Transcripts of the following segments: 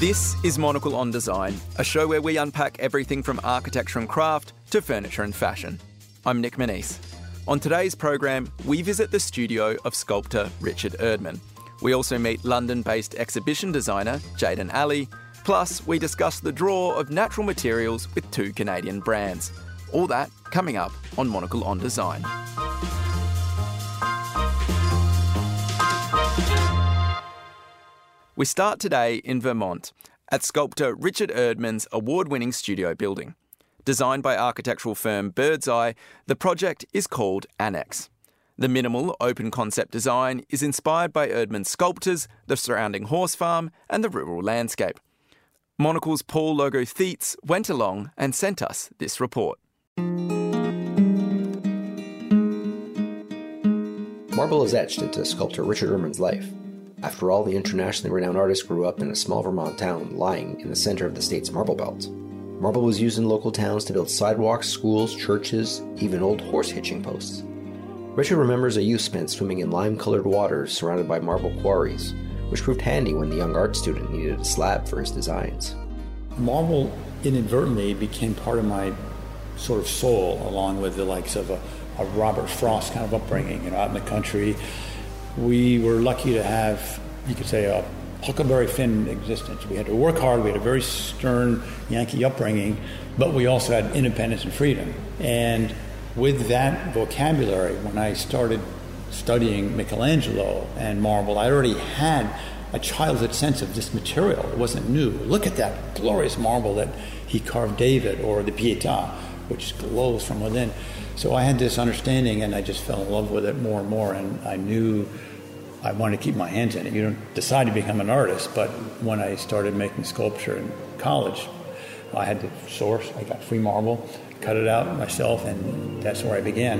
This is Monocle on Design, a show where we unpack everything from architecture and craft to furniture and fashion. I'm Nick Manise. On today's program, we visit the studio of sculptor Richard Erdman. We also meet London-based exhibition designer Jayden Ali. Plus, we discuss the draw of natural materials with two Canadian brands. All that coming up on Monocle on Design. We start today in Vermont, at sculptor Richard Erdman's award-winning studio building. Designed by architectural firm Bird's Eye, the project is called Annex. The minimal, open-concept design is inspired by Erdman's sculptures, the surrounding horse farm and the rural landscape. Monocle's Paul Logo Theets went along and sent us this report. Marble is etched into sculptor Richard Erdman's life. After all, the internationally renowned artist grew up in a small Vermont town lying in the center of the state's marble belt. Marble was used in local towns to build sidewalks, schools, churches, even old horse hitching posts. Richard remembers a youth spent swimming in lime-colored waters surrounded by marble quarries, which proved handy when the young art student needed a slab for his designs. Marble inadvertently became part of my sort of soul, along with the likes of a Robert Frost kind of upbringing, out in the country. We were lucky to have, you could say, a Huckleberry Finn existence. We had to work hard, we had a very stern Yankee upbringing, but we also had independence and freedom. And with that vocabulary, when I started studying Michelangelo and marble, I already had a childhood sense of this material. It wasn't new. Look at that glorious marble that he carved David, or the Pietà, which glows from within. So I had this understanding, and I just fell in love with it more and more, and I knew I wanted to keep my hands in it. You don't decide to become an artist, but when I started making sculpture in college, I had to source. I got free marble, cut it out myself, and that's where I began.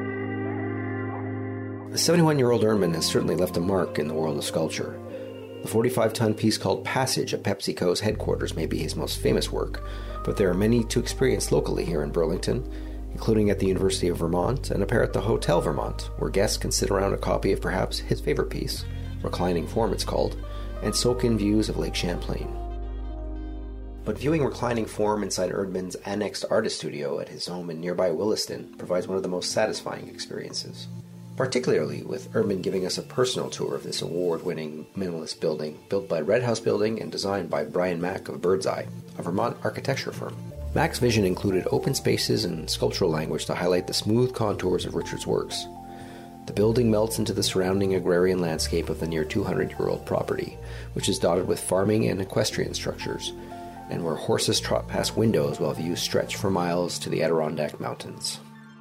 The 71-year-old Erdman has certainly left a mark in the world of sculpture. The 45-ton piece called Passage at PepsiCo's headquarters may be his most famous work, but there are many to experience locally here in Burlington, including at the University of Vermont and a pair at the Hotel Vermont, where guests can sit around a copy of perhaps his favorite piece, Reclining Form it's called, and soak in views of Lake Champlain. But viewing Reclining Form inside Erdman's annexed artist studio at his home in nearby Williston provides one of the most satisfying experiences, particularly with Erdman giving us a personal tour of this award-winning minimalist building built by Red House Building and designed by Brian Mack of Bird's Eye, a Vermont architecture firm. Mack's vision included open spaces and sculptural language to highlight the smooth contours of Richard's works. The building melts into the surrounding agrarian landscape of the near 200-year-old property, which is dotted with farming and equestrian structures, and where horses trot past windows while views stretch for miles to the Adirondack Mountains.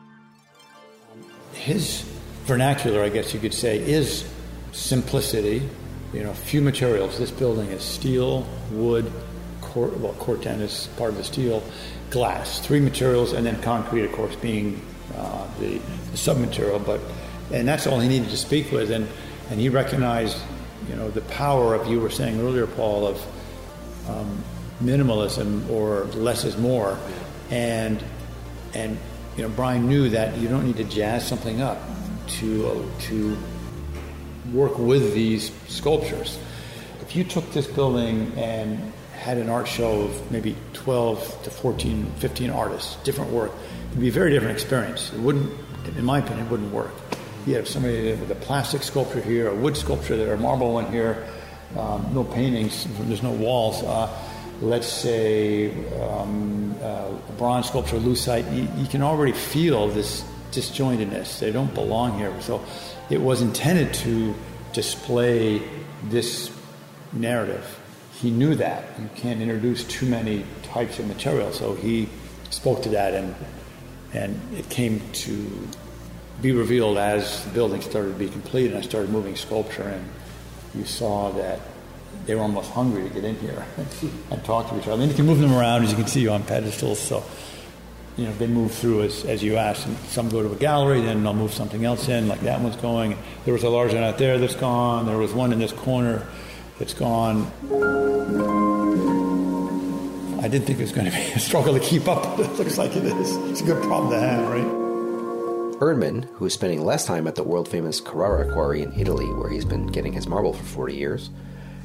His vernacular, I guess you could say, is simplicity. Few materials. This building is steel, wood, Corten is part of the steel, glass, three materials, and then concrete, of course, being the submaterial. And that's all he needed to speak with, and he recognized, the power of, you were saying earlier, Paul, of minimalism, or less is more, and Brian knew that you don't need to jazz something up to work with these sculptures. If you took this building and had an art show of maybe 12 to 14, 15 artists, different work, it would be a very different experience. It wouldn't, in my opinion, it wouldn't work. You have somebody with a plastic sculpture here, a wood sculpture there, a marble one here, no paintings, there's no walls. Let's say a bronze sculpture, lucite, you can already feel this disjointedness. They don't belong here. So it was intended to display this narrative. He knew that. You can't introduce too many types of material. So he spoke to that, and it came to be revealed as the building started to be complete and I started moving sculpture, and you saw that they were almost hungry to get in here and talk to each other. And you can move them around, as you can see, on pedestals. So, they move through as you asked. And some go to a gallery, then they'll move something else in, like that one's going. There was a large one out there that's gone. There was one in this corner that's gone. I didn't think it was going to be a struggle to keep up, but it looks like it is. It's a good problem to have, right? Erdman, who is spending less time at the world-famous Carrara quarry in Italy, where he's been getting his marble for 40 years,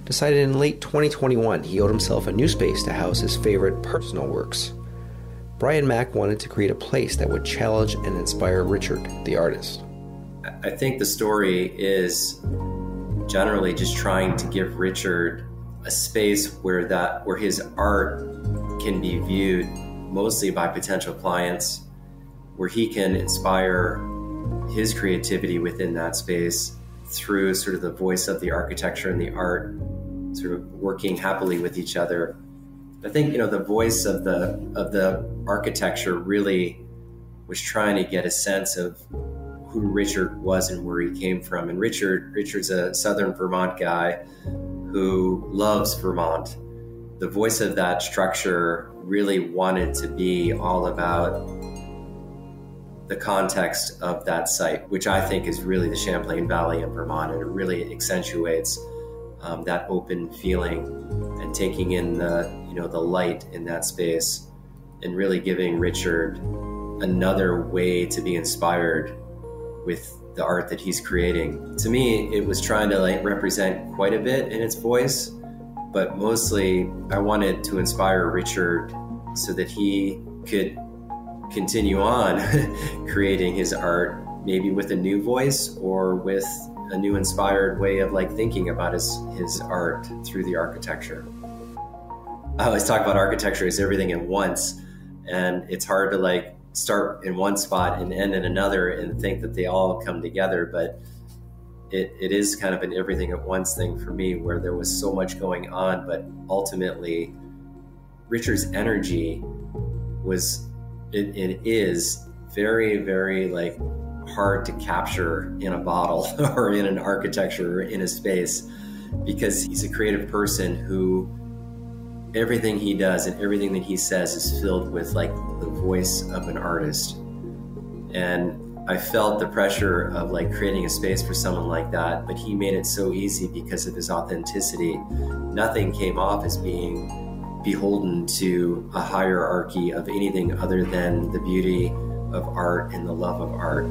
decided in late 2021 he owed himself a new space to house his favorite personal works. Brian Mack wanted to create a place that would challenge and inspire Richard, the artist. I think the story is generally just trying to give Richard a space where his art can be viewed mostly by potential clients, where he can inspire his creativity within that space through sort of the voice of the architecture and the art sort of working happily with each other. I think, the voice of the architecture really was trying to get a sense of who Richard was and where he came from. And Richard's a Southern Vermont guy who loves Vermont. The voice of that structure really wanted to be all about the context of that site, which I think is really the Champlain Valley in Vermont, and it really accentuates that open feeling and taking in the light in that space, and really giving Richard another way to be inspired with the art that he's creating. To me, it was trying to represent quite a bit in its voice, but mostly I wanted to inspire Richard so that he could continue on creating his art, maybe with a new voice or with a new inspired way of thinking about his art through the architecture. I always talk about architecture as everything at once, and it's hard to start in one spot and end in another and think that they all come together, but it is kind of an everything at once thing for me, where there was so much going on, but ultimately Richard's energy it is very, very hard to capture in a bottle or in an architecture or in a space, because he's a creative person who everything he does and everything that he says is filled with the voice of an artist. And I felt the pressure of creating a space for someone like that, but he made it so easy because of his authenticity. Nothing came off as being beholden to a hierarchy of anything other than the beauty of art and the love of art.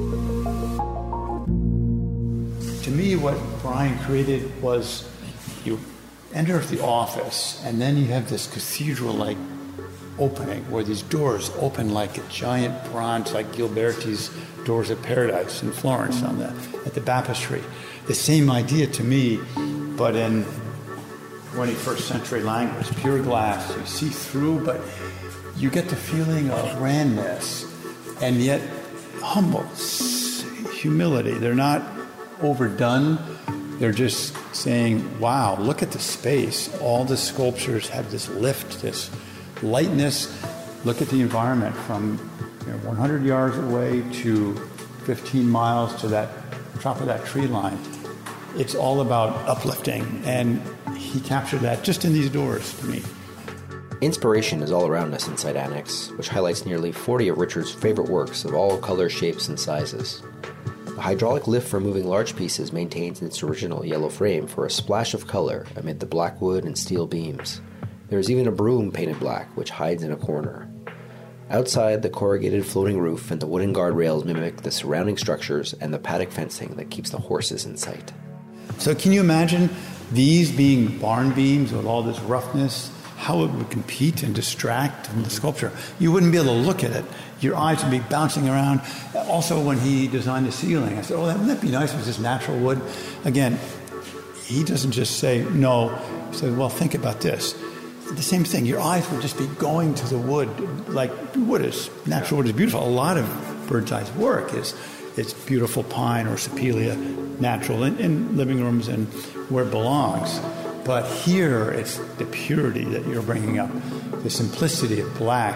To me, what Brian created was, you enter the office and then you have this cathedral-like opening where these doors open like a giant bronze, like Gilberti's Doors of Paradise in Florence at the baptistry. The same idea to me, but in 21st century language, pure glass. You see through, but you get the feeling of grandness and yet humble, humility. They're not overdone. They're just saying, wow, look at the space. All the sculptures have this lift, this lightness. Look at the environment from 100 yards away to 15 miles to that top of that tree line. It's all about uplifting, and he captured that just in these doors to me. Inspiration is all around us inside Annex, which highlights nearly 40 of Richard's favorite works of all colors, shapes, and sizes. The hydraulic lift for moving large pieces maintains its original yellow frame for a splash of color amid the black wood and steel beams. There is even a broom painted black, which hides in a corner. Outside, the corrugated floating roof and the wooden guardrails mimic the surrounding structures and the paddock fencing that keeps the horses in sight. So can you imagine these being barn beams with all this roughness, how it would compete and distract from the sculpture? You wouldn't be able to look at it. Your eyes would be bouncing around. Also, when he designed the ceiling, I said, wouldn't that be nice with this natural wood? Again, he doesn't just say, no. He said, well, think about this. The same thing. Your eyes would just be going to the wood. Natural wood is beautiful. A lot of Bird's Eye's work is beautiful pine or Sepelia, natural in living rooms and where it belongs. But here, it's the purity that you're bringing up, the simplicity of black.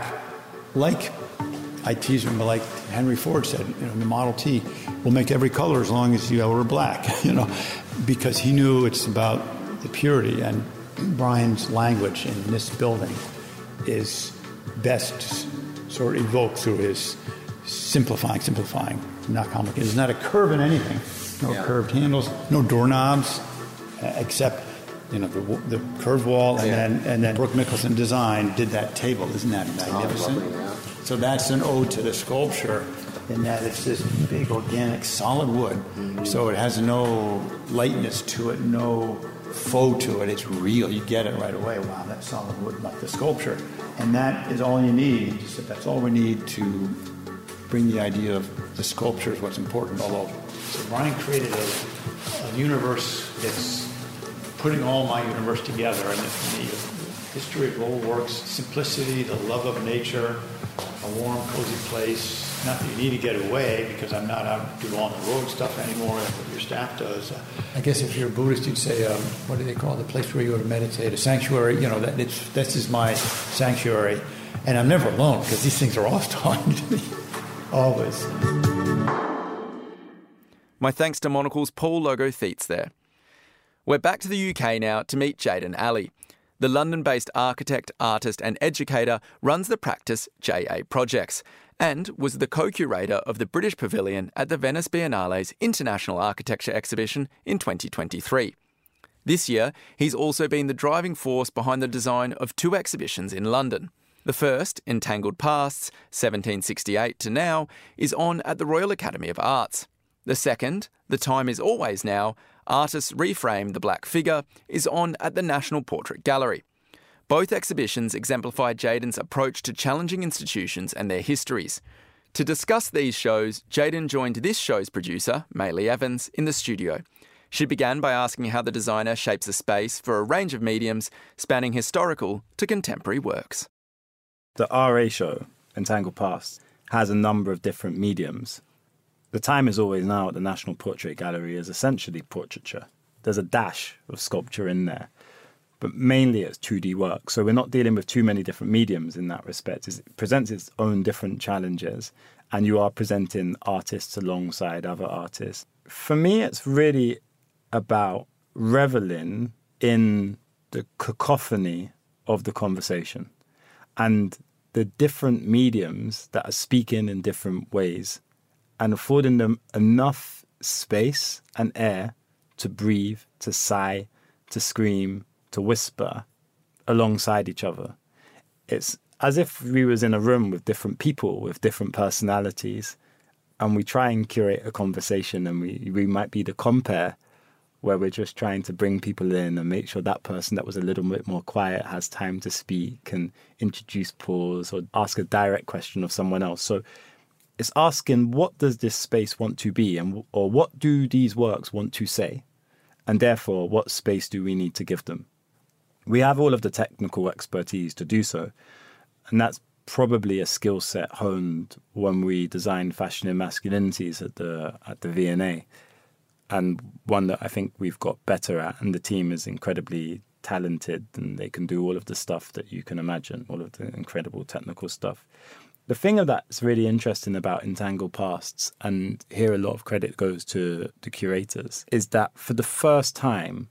I tease him, like Henry Ford said, the Model T will make every color as long as you wear black, because he knew it's about the purity. And Brian's language in this building is best sort of evoked through his simplifying, not complicated. There's not a curve in anything. No curved handles, no doorknobs, except the curved wall, and then Brooke Mickelson Design did that table. Isn't that magnificent? So that's an ode to the sculpture in that it's this big organic solid wood. Mm-hmm. So it has no lightness to it, no faux to it. It's real. You get it right away. Wow, that's solid wood, not the sculpture. And that is all you need. That's all we need to bring the idea of the sculpture is what's important. Although, so Brian created a universe that's putting all my universe together, and the history of old works, simplicity, the love of nature, a warm, cozy place. Not that you need to get away, because I'm not out to do on the road stuff anymore, like what your staff does. I guess if you're a Buddhist, you'd say, what do they call it? The place where you go to meditate, a sanctuary. You know, this is my sanctuary. And I'm never alone, because these things are always talking to me. Always. My thanks to Monocle's Paul Logo Theets there. We're back to the UK now to meet Jayden Ali. The London-based architect, artist and educator runs the practice JA Projects and was the co-curator of the British Pavilion at the Venice Biennale's International Architecture Exhibition in 2023. This year, he's also been the driving force behind the design of 2 exhibitions in London. The first, Entangled Pasts, 1768 to now, is on at the Royal Academy of Arts. The second, The Time Is Always Now, Artists Reframe the Black Figure, is on at the National Portrait Gallery. Both exhibitions exemplify Jayden's approach to challenging institutions and their histories. To discuss these shows, Jayden joined this show's producer, Maylee Evans, in the studio. She began by asking how the designer shapes a space for a range of mediums, spanning historical to contemporary works. The RA show, Entangled Past, has a number of different mediums. The Time Is Always Now at the National Portrait Gallery is essentially portraiture. There's a dash of sculpture in there, but mainly it's 2D work. So we're not dealing with too many different mediums in that respect. It presents its own different challenges, and you are presenting artists alongside other artists. For me, it's really about reveling in the cacophony of the conversation and the different mediums that are speaking in different ways and affording them enough space and air to breathe, to sigh, to scream, to whisper alongside each other. It's as if we was in a room with different people, with different personalities, and we try and curate a conversation, and we might be the compere, where we're just trying to bring people in and make sure that person that was a little bit more quiet has time to speak and introduce pause or ask a direct question of someone else. So it's asking, what does this space want to be, or what do these works want to say? And therefore, what space do we need to give them? We have all of the technical expertise to do so. And that's probably a skill set honed when we designed Fashion and Masculinities at the V&A. And one that I think we've got better at, and the team is incredibly talented, and they can do all of the stuff that you can imagine, all of the incredible technical stuff. The thing that's really interesting about Entangled Pasts, and here a lot of credit goes to the curators, is that for the first time,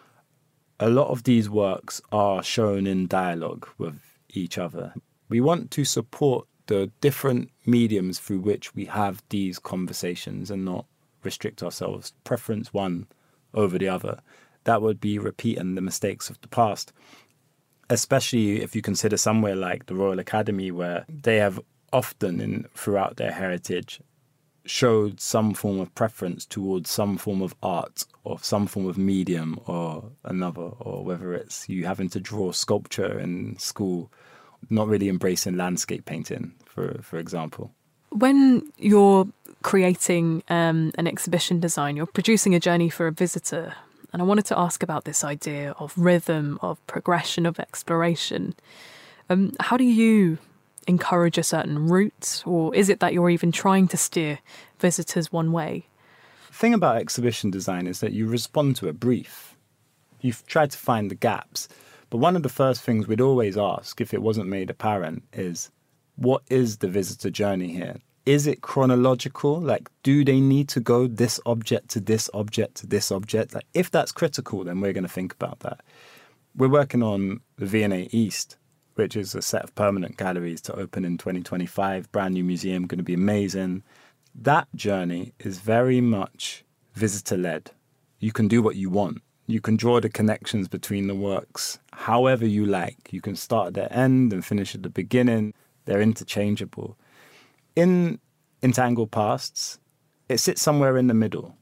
a lot of these works are shown in dialogue with each other. We want to support the different mediums through which we have these conversations and not restrict ourselves, preference one over the other. That would be repeating the mistakes of the past, especially if you consider somewhere like the Royal Academy, where they have often throughout their heritage showed some form of preference towards some form of art or some form of medium or another, or whether it's you having to draw sculpture in school, not really embracing landscape painting, for example. When you're creating an exhibition design, you're producing a journey for a visitor. And I wanted to ask about this idea of rhythm, of progression, of exploration. How do you encourage a certain route, or is it that you're even trying to steer visitors one way? The thing about exhibition design is that you respond to a brief. You've tried to find the gaps. But one of the first things we'd always ask, if it wasn't made apparent, is what is the visitor journey here? Is it chronological? Like, do they need to go this object to this object to this object? Like, if that's critical, then we're going to think about that. We're working on the V&A East, which is a set of permanent galleries to open in 2025. Brand new museum, going to be amazing. That journey is very much visitor-led. You can do what you want. You can draw the connections between the works however you like. You can start at the end and finish at the beginning. They're interchangeable. In Entangled Pasts, it sits somewhere in the middle.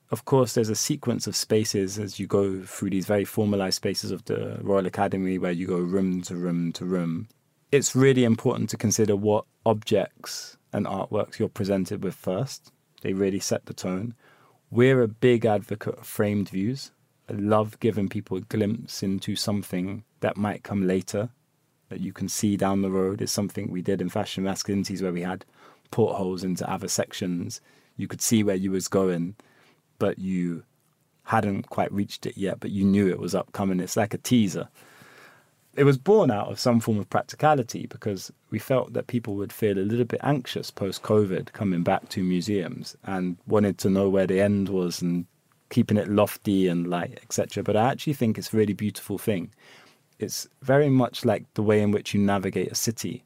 of course, there's a sequence of spaces as you go through these very formalized spaces of the Royal Academy where you go room to room to room. It's really important to consider what objects and artworks you're presented with first. They really set the tone. We're a big advocate of framed views. I love giving people a glimpse into something that might come later, that you can see down the road. Is something we did in Fashion Masculinities where we had portholes into other sections. You could see where you was going, but you hadn't quite reached it yet, but you knew it was upcoming. It's like a teaser. It was born out of some form of practicality because we felt that people would feel a little bit anxious post-COVID coming back to museums and wanted to know where the end was and keeping it lofty and light, etc. But I actually think it's a really beautiful thing. It's very much like the way in which you navigate a city,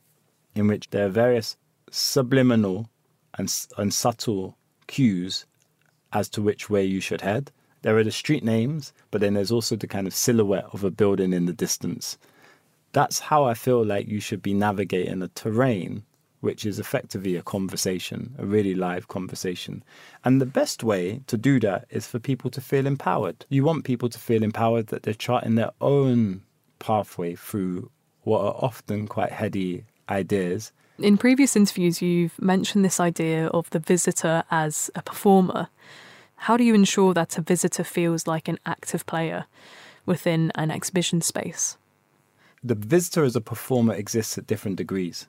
in which there are various subliminal and subtle cues as to which way you should head. There are the street names, but then there's also the kind of silhouette of a building in the distance. That's how I feel like you should be navigating a terrain, which is effectively a conversation, a really live conversation. And the best way to do that is for people to feel empowered. You want people to feel empowered that they're charting their own pathway through what are often quite heady ideas. In previous interviews, you've mentioned this idea of the visitor as a performer. How do you ensure that a visitor feels like an active player within an exhibition space? The visitor as a performer exists at different degrees.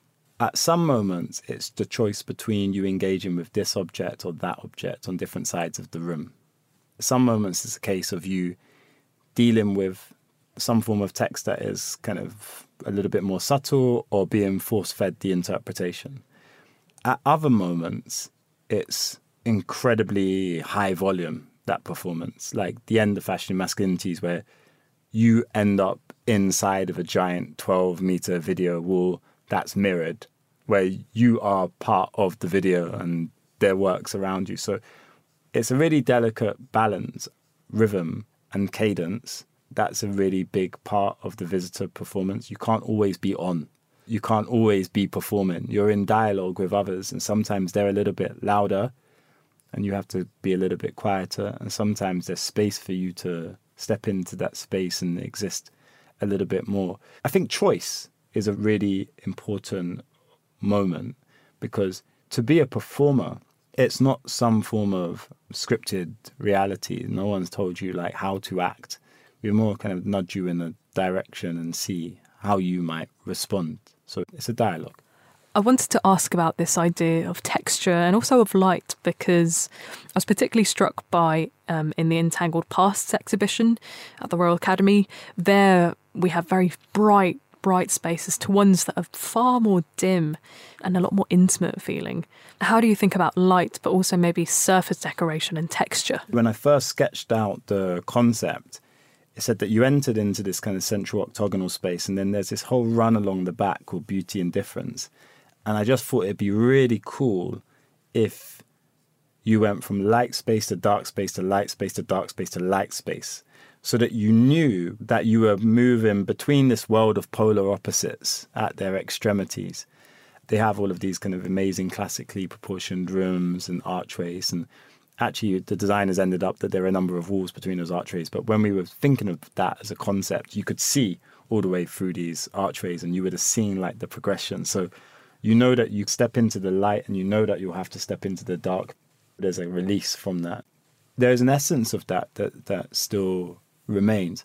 At some moments, it's the choice between you engaging with this object or that object on different sides of the room. At some moments, it's a case of you dealing with some form of text that is kind of a little bit more subtle or being force-fed the interpretation. At other moments, it's incredibly high volume, that performance, like the end of Fashion Masculinities, where you end up inside of a giant 12-meter video wall that's mirrored, where you are part of the video and their works around you. So it's a really delicate balance, rhythm and cadence. That's a really big part of the visitor performance. You can't always be on. You can't always be performing. You're in dialogue with others, and sometimes they're a little bit louder and you have to be a little bit quieter. And sometimes there's space for you to step into that space and exist a little bit more. I think choice is a really important moment, because to be a performer, it's not some form of scripted reality. No one's told you like how to act. We more kind of nudge you in a direction and see how you might respond. So it's a dialogue. I wanted to ask about this idea of texture and also of light, because I was particularly struck by, in the Entangled Pasts exhibition at the Royal Academy, there we have very bright spaces to ones that are far more dim and a lot more intimate feeling. How do you think about light, but also maybe surface decoration and texture? When I first sketched out the concept, it said that you entered into this kind of central octagonal space, and then there's this whole run along the back called Beauty and Difference. And I just thought it'd be really cool if you went from light space to dark space to light space to dark space to light space, so that you knew that you were moving between this world of polar opposites at their extremities. They have all of these kind of amazing classically proportioned rooms and archways, and actually the designers ended up that there are a number of walls between those archways. But when we were thinking of that as a concept, you could see all the way through these archways and you would have seen like the progression. So you know that you step into the light and you know that you'll have to step into the dark. There's a release from that. There's an essence of that still remains.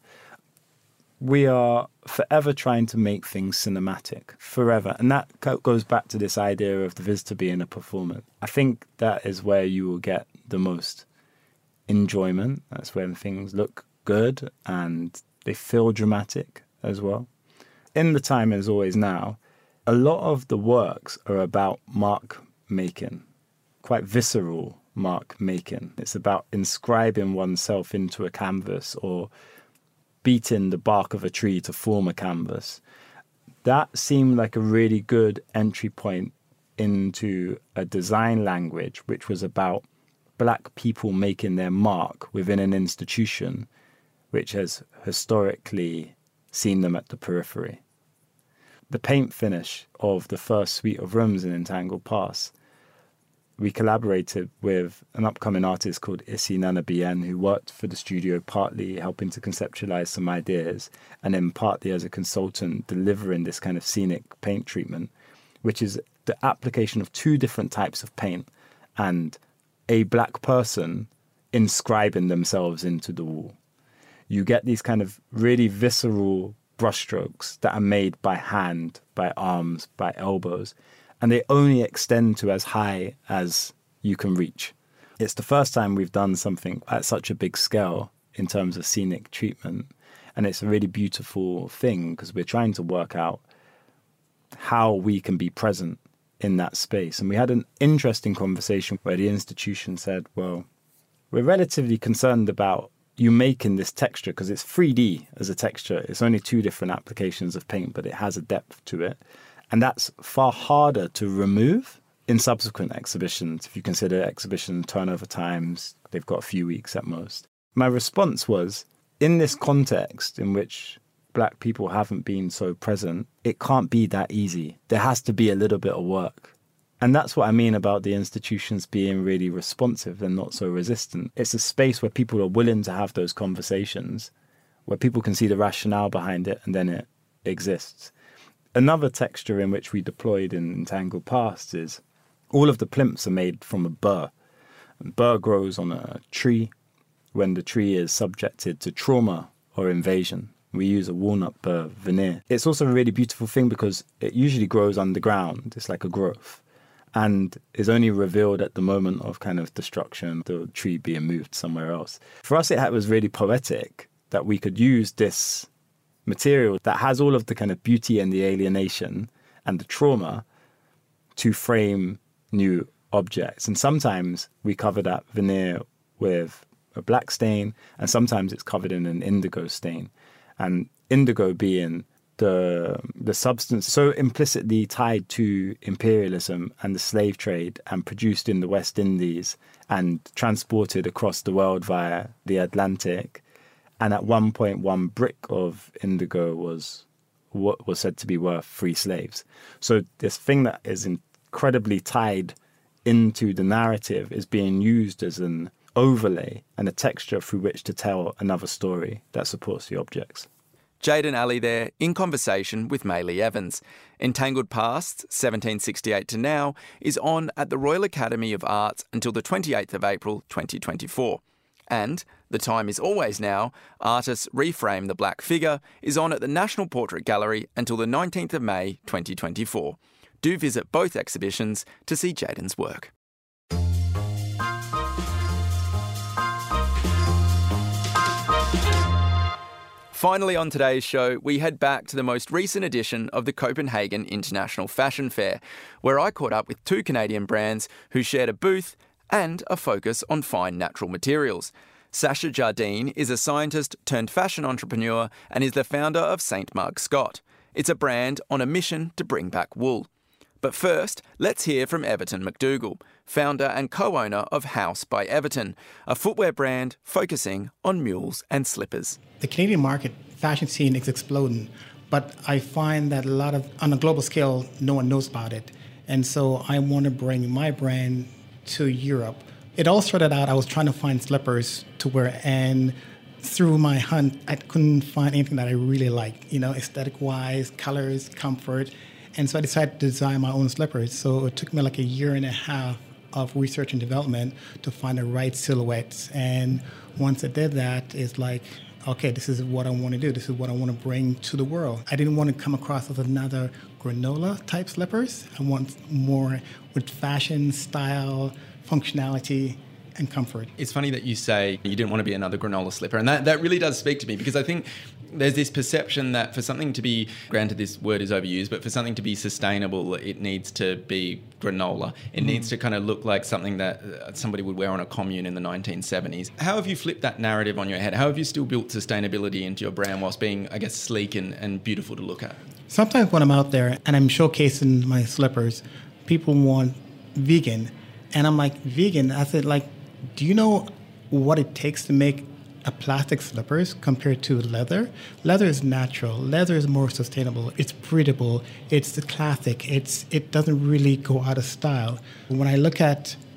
We are forever trying to make things cinematic, forever. And that goes back to this idea of the visitor being a performer. I think that is where you will get the most enjoyment. That's when things look good and they feel dramatic as well. In the time as always now, a lot of the works are about mark making, quite visceral mark making. It's about inscribing oneself into a canvas or beating the bark of a tree to form a canvas. That seemed like a really good entry point into a design language which was about Black people making their mark within an institution which has historically seen them at the periphery. The paint finish of the first suite of rooms in Entangled Pasts, we collaborated with an upcoming artist called Issy Nana Bien, who worked for the studio, partly helping to conceptualize some ideas, and then partly as a consultant delivering this kind of scenic paint treatment, which is the application of two different types of paint and a black person inscribing themselves into the wall. You get these kind of really visceral brushstrokes that are made by hand, by arms, by elbows, and they only extend to as high as you can reach. It's the first time we've done something at such a big scale in terms of scenic treatment, and it's a really beautiful thing because we're trying to work out how we can be present in that space. And we had an interesting conversation where the institution said, well, we're relatively concerned about you making this texture because it's 3D as a texture. It's only two different applications of paint, but it has a depth to it. And that's far harder to remove in subsequent exhibitions. If you consider exhibition turnover times, they've got a few weeks at most. My response was, in this context in which black people haven't been so present, it can't be that easy. There has to be a little bit of work. And that's what I mean about the institutions being really responsive and not so resistant. It's a space where people are willing to have those conversations, where people can see the rationale behind it, and then it exists. Another texture in which we deployed in Entangled Past is all of the plinths are made from a burr. And burr grows on a tree when the tree is subjected to trauma or invasion. We use a walnut burr veneer. It's also a really beautiful thing because it usually grows underground. It's like a growth, and is only revealed at the moment of kind of destruction, the tree being moved somewhere else. For us, it was really poetic that we could use this material that has all of the kind of beauty and the alienation and the trauma to frame new objects. And sometimes we cover that veneer with a black stain, and sometimes it's covered in an indigo stain. And indigo being the substance so implicitly tied to imperialism and the slave trade and produced in the West Indies and transported across the world via the Atlantic. And at one point, one brick of indigo was what was said to be worth 3 slaves. So this thing that is incredibly tied into the narrative is being used as an overlay and a texture through which to tell another story that supports the objects. Jayden Ali there, in conversation with Maylee Evans. Entangled Past, 1768 to now, is on at the Royal Academy of Arts until the 28th of April 2024. And The Time Is Always Now, Artists Reframe the Black Figure, is on at the National Portrait Gallery until the 19th of May 2024. Do visit both exhibitions to see Jayden's work. Finally on today's show, we head back to the most recent edition of the Copenhagen International Fashion Fair, where I caught up with 2 Canadian brands who shared a booth and a focus on fine natural materials. Sacha Jardine is a scientist turned fashion entrepreneur and is the founder of St. Mark Scott. It's a brand on a mission to bring back wool. But first, let's hear from Everton McDougall, founder and co-owner of House by Everton, a footwear brand focusing on mules and slippers. The Canadian market fashion scene is exploding, but I find that on a global scale, no one knows about it. And so I want to bring my brand to Europe. It all started out, I was trying to find slippers to wear, and through my hunt, I couldn't find anything that I really liked, aesthetic-wise, colors, comfort. And so I decided to design my own slippers. So it took me like a year and a half of research and development to find the right silhouettes. And once I did that, it's like, okay, this is what I want to do. This is what I want to bring to the world. I didn't want to come across as another granola type slippers. I want more with fashion, style, functionality, and comfort. It's funny that you say you didn't want to be another granola slipper, and that really does speak to me, because I think there's this perception that for something to be, granted this word is overused, but for something to be sustainable, it needs to be granola. It needs to kind of look like something that somebody would wear on a commune in the 1970s. How have you flipped that narrative on your head? How have you still built sustainability into your brand whilst being, I guess, sleek and beautiful to look at? Sometimes when I'm out there and I'm showcasing my slippers, people want vegan. And I'm like, vegan? I said, do you know what it takes to make a plastic slippers compared to leather? Leather is natural. Leather is more sustainable. It's breathable. It's the classic. It doesn't really go out of style. When I look at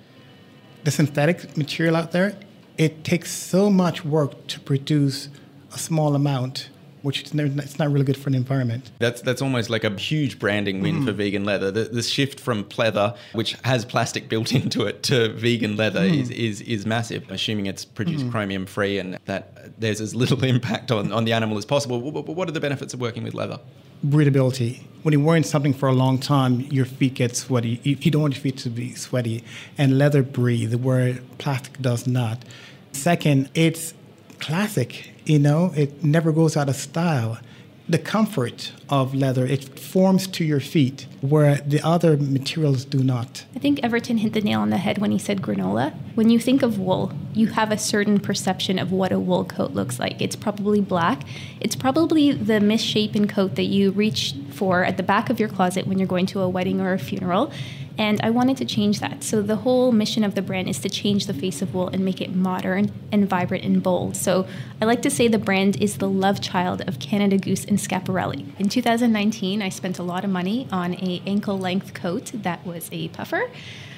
the synthetic material out there, it takes so much work to produce a small amount, which it's not really good for the environment. That's almost like a huge branding win for vegan leather. The shift from pleather, which has plastic built into it, to vegan leather is massive, assuming it's produced chromium free and that there's as little impact on the animal as possible. What are the benefits of working with leather? Breathability. When you're wearing something for a long time, your feet get sweaty. You don't want your feet to be sweaty. And leather breathe, where plastic does not. Second, it's classic. It never goes out of style. The comfort of leather, it forms to your feet, where the other materials do not. I think Everton hit the nail on the head when he said granola. When you think of wool, you have a certain perception of what a wool coat looks like. It's probably black. It's probably the misshapen coat that you reach for at the back of your closet when you're going to a wedding or a funeral. And I wanted to change that. So the whole mission of the brand is to change the face of wool and make it modern and vibrant and bold. So I like to say the brand is the love child of Canada Goose and Schiaparelli. In 2019, I spent a lot of money on an ankle-length coat that was a puffer.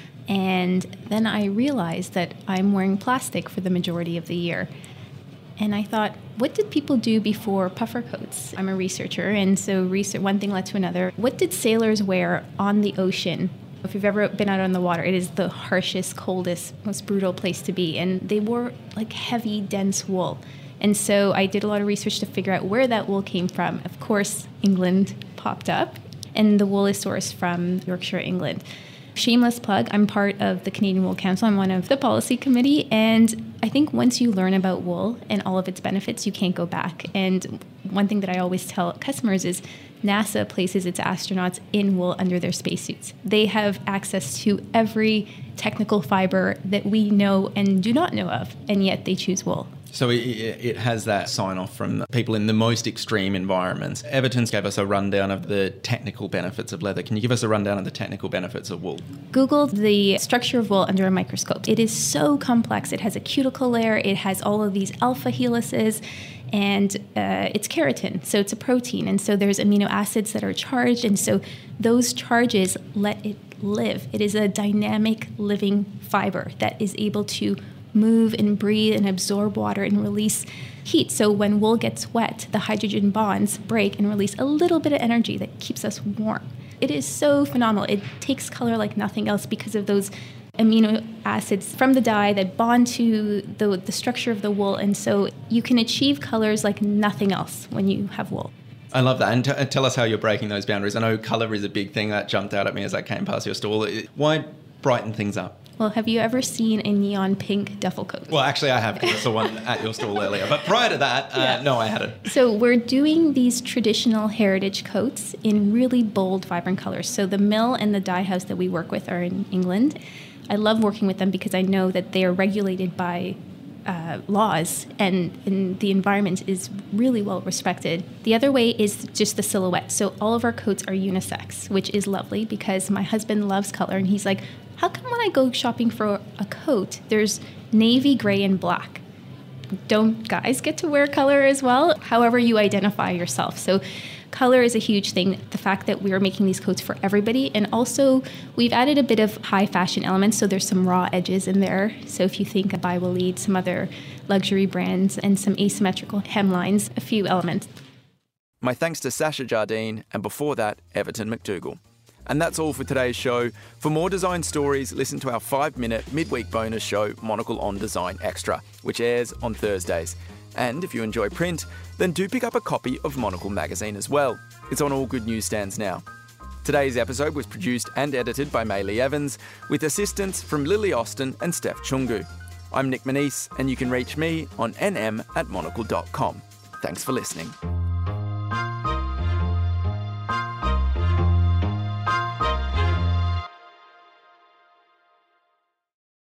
And then I realized that I'm wearing plastic for the majority of the year. And I thought, what did people do before puffer coats? I'm a researcher, and so one thing led to another. What did sailors wear on the ocean? If you've ever been out on the water, it is the harshest, coldest, most brutal place to be. And they wore like heavy, dense wool. And so I did a lot of research to figure out where that wool came from. Of course, England popped up, and the wool is sourced from Yorkshire, England. Shameless plug, I'm part of the Canadian Wool Council. I'm one of the policy committee. And I think once you learn about wool and all of its benefits, you can't go back. And one thing that I always tell customers is NASA places its astronauts in wool under their spacesuits. They have access to every technical fiber that we know and do not know of, and yet they choose wool. So it has that sign-off from people in the most extreme environments. Everton's gave us a rundown of the technical benefits of leather. Can you give us a rundown of the technical benefits of wool? Google the structure of wool under a microscope. It is so complex. It has a cuticle layer. It has all of these alpha helices. And it's keratin, so it's a protein. And so there's amino acids that are charged. And so those charges let it live. It is a dynamic living fiber that is able to move and breathe and absorb water and release heat. So when wool gets wet, the hydrogen bonds break and release a little bit of energy that keeps us warm. It is so phenomenal. It takes color like nothing else because of those amino acids from the dye that bond to the structure of the wool. And so you can achieve colors like nothing else when you have wool. I love that. And tell us how you're breaking those boundaries. I know colour is a big thing that jumped out at me as I came past your stall. Why brighten things up? Well, have you ever seen a neon pink duffel coat? Well, actually, I have, because I saw one at your stall earlier. But prior to that, no, I hadn't. So we're doing these traditional heritage coats in really bold, vibrant colors. So the mill and the dye house that we work with are in England. I love working with them because I know that they are regulated by laws and the environment is really well respected. The other way is just the silhouette. So all of our coats are unisex, which is lovely because my husband loves color and he's like, how come when I go shopping for a coat, there's navy, gray, and black? Don't guys get to wear color as well? However you identify yourself. So color is a huge thing. The fact that we're making these coats for everybody. And also we've added a bit of high fashion elements. So there's some raw edges in there. So if you think of Bywaleed, some other luxury brands and some asymmetrical hemlines, a few elements. My thanks to Sasha Jardine and before that, Everton McDougall. And that's all for today's show. For more design stories, listen to our 5-minute midweek bonus show, Monocle on Design Extra, which airs on Thursdays. And if you enjoy print, then do pick up a copy of Monocle magazine as well. It's on all good newsstands now. Today's episode was produced and edited by Maylee Evans, with assistance from Lily Austin and Steph Chungu. I'm Nick Manise, and you can reach me on nm@monocle.com. Thanks for listening.